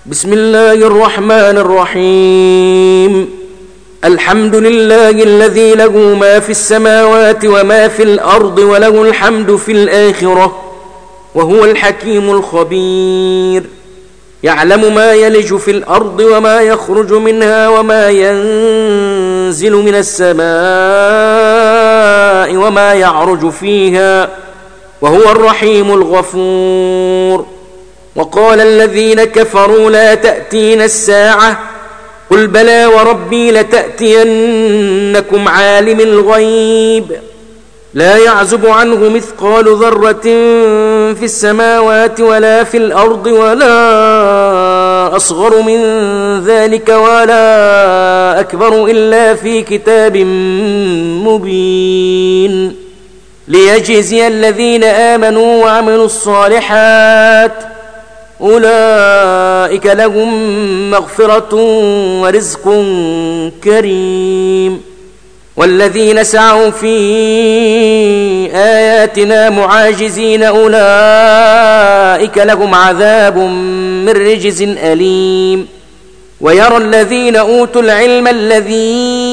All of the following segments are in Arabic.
بسم الله الرحمن الرحيم. الحمد لله الذي له ما في السماوات وما في الأرض وله الحمد في الآخرة وهو الحكيم الخبير. يعلم ما يلج في الأرض وما يخرج منها وما ينزل من السماء وما يعرج فيها وهو الرحيم الغفور. وقال الذين كفروا لا تأتينا الساعة قل بلى وربي لتأتينكم عالم الغيب لا يعزب عنه مثقال ذرة في السماوات ولا في الأرض ولا أصغر من ذلك ولا أكبر إلا في كتاب مبين ليجزي الذين آمنوا وعملوا الصالحات أولئك لهم مغفرة ورزق كريم. والذين سعوا في آياتنا معاجزين أولئك لهم عذاب من رجز أليم. ويرى الذين أوتوا العلم الذي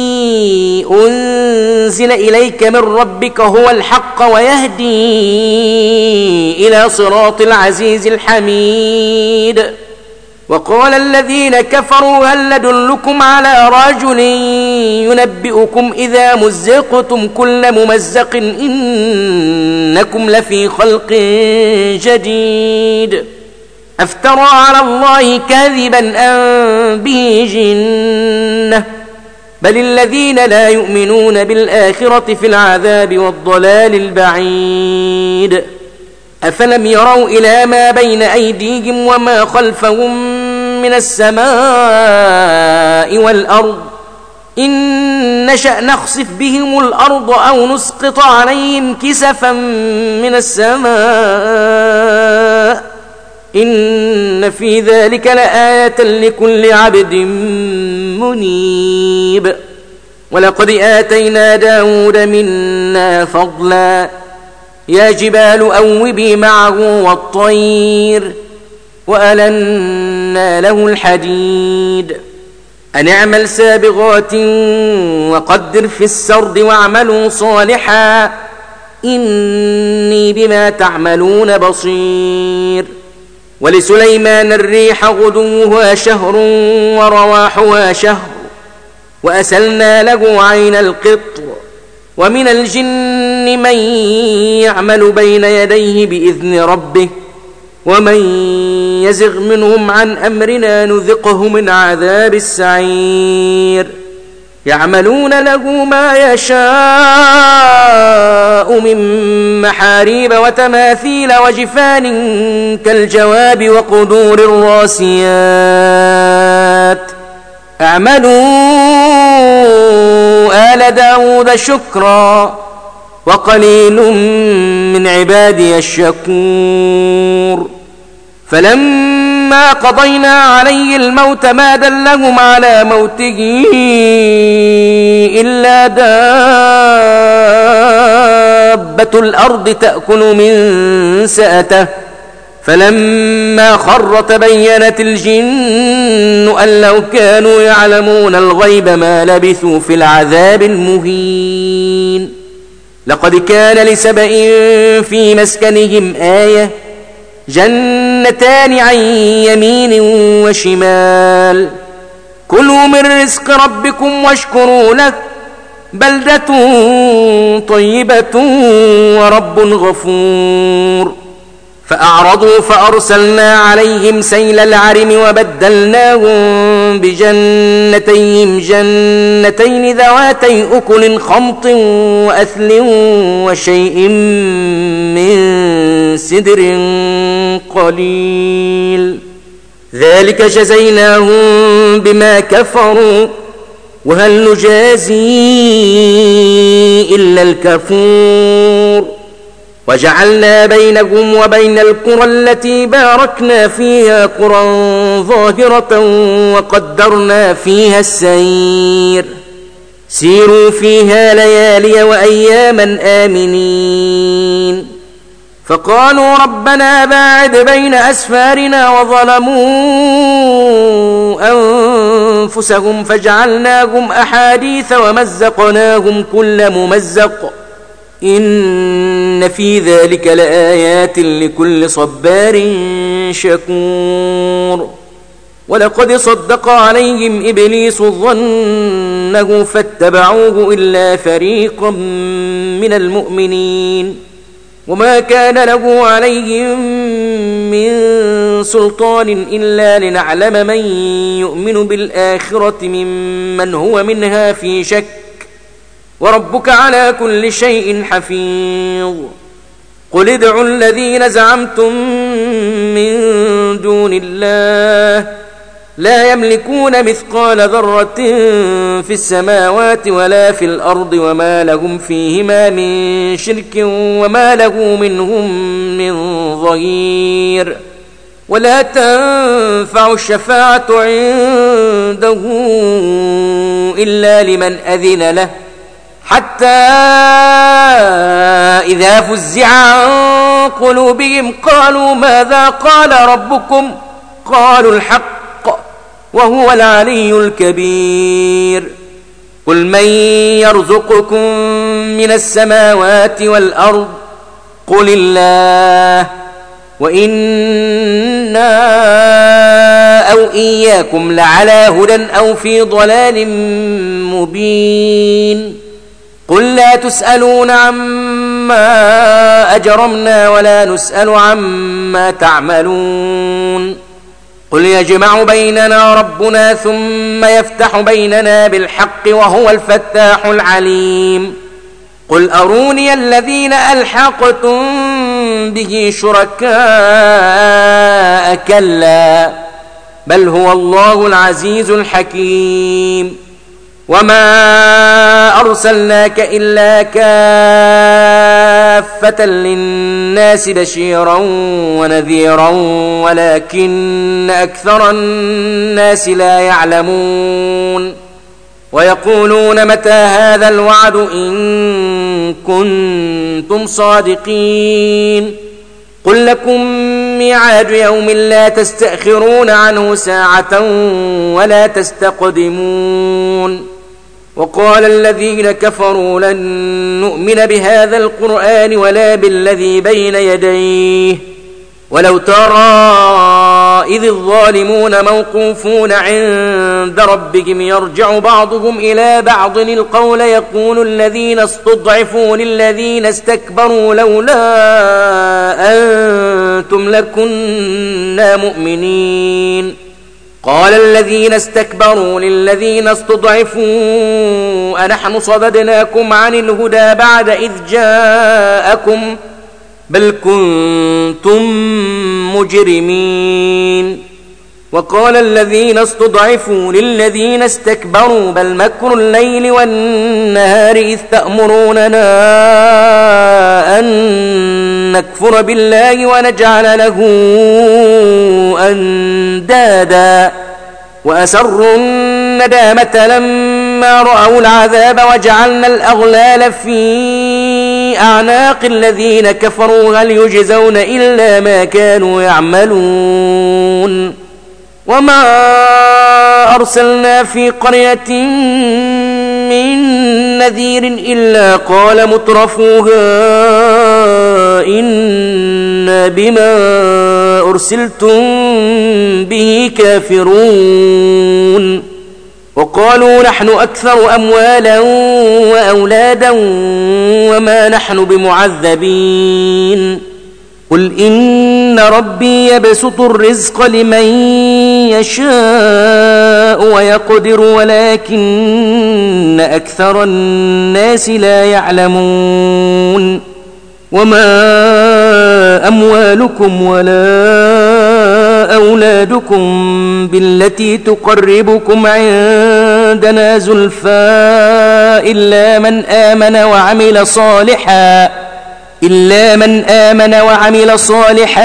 أنزل إليك من ربك هو الحق ويهدي إلى صراط العزيز الحميد. وقال الذين كفروا هل ندلكم على رجل ينبئكم إذا مزقتم كل ممزق إنكم لفي خلق جديد أفترى على الله كاذبا أم به جنة بل الذين لا يؤمنون بالآخرة في العذاب والضلال البعيد. أفلم يروا إلى ما بين أيديهم وما خلفهم من السماء والأرض إن نشأ نخسف بهم الأرض أو نسقط عليهم كسفا من السماء إن في ذلك لآية لكل عبد منيب. ولقد آتينا داود منا فضلا يا جبال أوبي معه والطير وألنا له الحديد أن اعمل سابغات وقدر في السرد واعملوا صالحا إني بما تعملون بصير. ولسليمان الريح غدوها شهر ورواحها شهر وأسلنا له عين القطر ومن الجن من يعمل بين يديه بإذن ربه ومن يزغ منهم عن أمرنا نذقه من عذاب السعير. يعملون له ما يشاء من محاريب وتماثيل وجفان كالجواب وقدور الراسيات اعملوا آل داود شكرا وقليل من عبادي الشكور. فلما قضينا عليه الموت ما دلهم على موته إلا دابة الأرض تأكل من سأته فلما خر تبينت الجن أن لو كانوا يعلمون الغيب ما لبثوا في العذاب المهين. لقد كان لسبإ في مسكنهم آية جنتان عن يمين وشمال كلوا من رزق ربكم واشكروا له بلدة طيبة ورب غفور. فأعرضوا فأرسلنا عليهم سيل العرم وبدلناهم بجنتين جنتين ذواتي أكل خمط وأثل وشيء من سدر قليل ذلك جزيناهم بما كفروا وهل نجازي إلا الكفور. وجعلنا بينهم وبين القرى التي باركنا فيها قرى ظاهرة وقدرنا فيها السير سيروا فيها ليالي وأياما آمنين فقالوا ربنا باعد بين أسفارنا وظلموا أنفسهم فجعلناهم أحاديث ومزقناهم كل ممزق إن في ذلك لآيات لكل صبار شكور. ولقد صدق عليهم إبليس ظنه فاتبعوه إلا فريقا من المؤمنين وما كان له عليهم من سلطان إلا لنعلم من يؤمن بالآخرة ممن هو منها في شك وربك على كل شيء حفيظ. قل ادعوا الذين زعمتم من دون الله لا يملكون مثقال ذرة في السماوات ولا في الأرض وما لهم فيهما من شرك وما له منهم من ظهير. ولا تنفع الشفاعة عنده إلا لمن أذن له حتى إذا فزع عن قلوبهم قالوا ماذا قال ربكم قالوا الحق وهو العلي الكبير. قل من يرزقكم من السماوات والأرض قل الله وإنا أو إياكم لعلى هدى أو في ضلال مبين. قل لا تسألون عما أجرمنا ولا نسأل عما تعملون. قل يجمع بيننا ربنا ثم يفتح بيننا بالحق وهو الفتاح العليم. قل أروني الذين ألحقتم به شركاء كلا بل هو الله العزيز الحكيم. وما أرسلناك إلا كافة للناس بشيرا ونذيرا ولكن أكثر الناس لا يعلمون. ويقولون متى هذا الوعد إن كنتم صادقين. قل لكم ميعاد يوم لا تستأخرون عنه ساعة ولا تستقدمون. وقال الذين كفروا لن نؤمن بهذا القرآن ولا بالذي بين يديه ولو ترى إذ الظالمون موقوفون عند ربهم يرجع بعضهم إلى بعض القول يقول الذين استضعفوا للذين استكبروا لولا أنتم لكنا مؤمنين. قال الذين استكبروا للذين استضعفوا أنحن صددناكم عن الهدى بعد إذ جاءكم بل كنتم مجرمين. وقال الذين استضعفوا للذين استكبروا بل مكر الليل والنهار إذ تأمروننا أن نكفر بالله ونجعل له أندادا وأسروا الندامة لما رأوا العذاب وجعلنا الأغلال في أعناق الذين كفروا هل يجزون إلا ما كانوا يعملون. وما أرسلنا في قرية من نذير إلا قال مترفوها إنا بما أرسلتم به كافرون. وقالوا نحن أكثر أموالا وأولادا وما نحن بمعذبين. قل إن ربي يبسط الرزق لمن يشاء ويقدر ولكن أكثر الناس لا يعلمون. وما أموالكم ولا أولادكم بالتي تقربكم عندنا زلفى إلا من آمن وعمل صالحا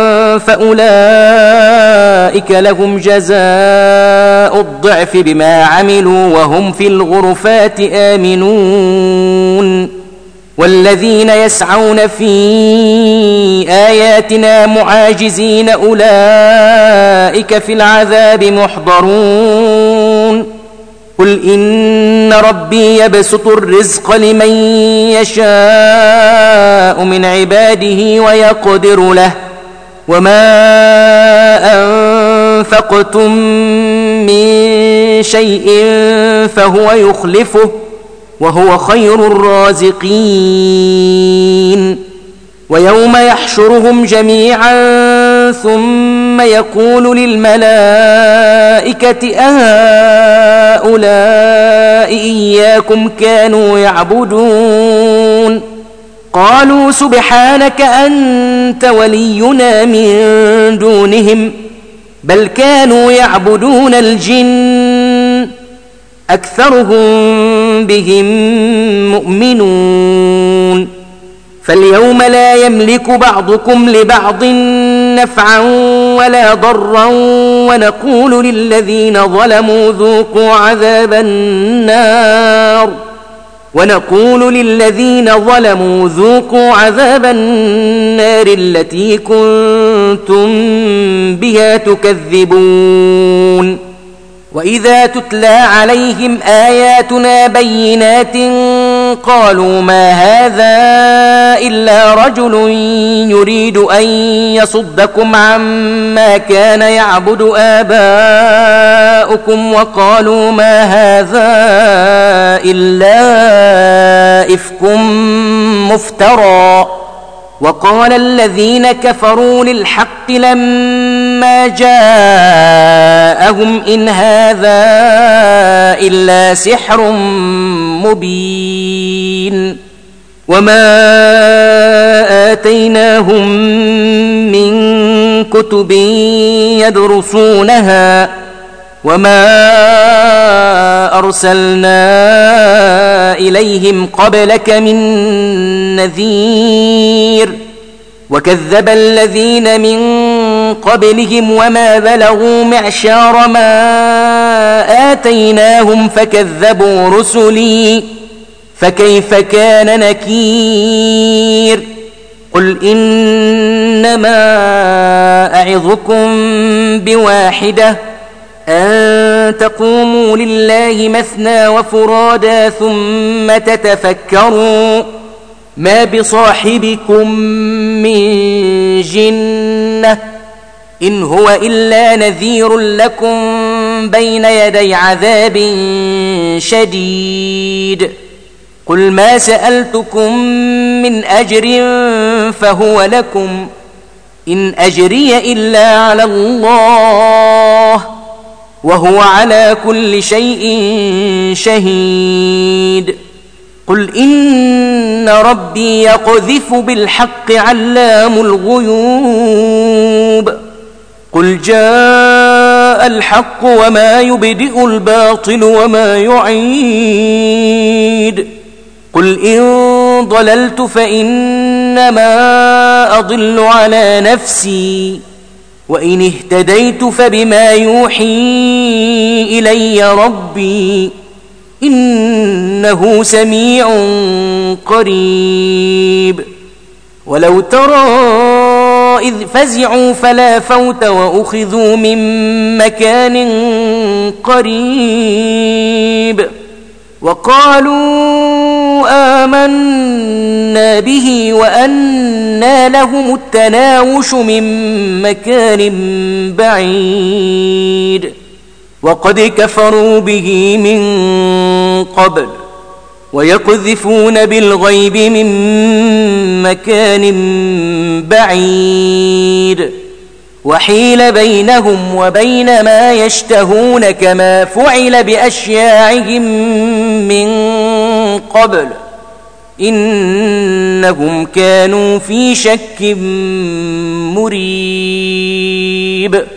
فأولئك لهم جزاء الضعف بما عملوا وهم في الغرفات آمنون. والذين يسعون في آياتنا معاجزين أولئك في العذاب محضرون قل إن ربي يبسط الرزق لمن يشاء من عباده ويقدر له وما أنفقتم من شيء فهو يخلفه وهو خير الرازقين ويوم يحشرهم جميعا ثم يقول للملائكة أهؤلاء إياكم كانوا يعبدون قالوا سبحانك أنت ولينا من دونهم بل كانوا يعبدون الجن أكثرهم بهم مؤمنون فاليوم لا يملك بعضكم لبعض نفعا ولا ضرا ونقول للذين ظلموا ذوقوا عذاب النار التي كنتم بها تكذبون وإذا تتلى عليهم آياتنا بينات قالوا ما هذا إلا رجل يريد أن يصدكم عما كان يعبد آباؤكم وقالوا ما هذا إلا إفك مفترى وقال الذين كفروا للحق لما جاءهم إن هذا إلا سحر مبين وما آتيناهم من كتب يدرسونها وما أرسلنا إليهم قبلك من نذير وكذب الذين من قبلهم وما بلغوا معشار ما آتيناهم فكذبوا رسلي فكيف كان نكير قل إنما أعظكم بواحدة أن تقوموا لله مثنى وفرادا ثم تتفكروا ما بصاحبكم من جنة إن هو إلا نذير لكم بين يدي عذاب شديد قل ما سألتكم من أجر فهو لكم إن أجري إلا على الله وهو على كل شيء شهيد قل إن ربي يقذف بالحق علام الغيوب قل جاء الحق وما يبدئ الباطل وما يعيد قل إن ضللت فإنما أضل على نفسي وإن اهتديت فبما يوحي إلي ربي إنه سميع قريب ولو ترى إذ فزعوا فلا فوت وأخذوا من مكان قريب وقالوا آمنا به وأنى لهم التناوش من مكان بعيد وقد كفروا به من قبل ويقذفون بالغيب من مكان بعيد وحيل بينهم وبين ما يشتهون كما فعل بأشياعهم من قبل إنهم كانوا في شك مريب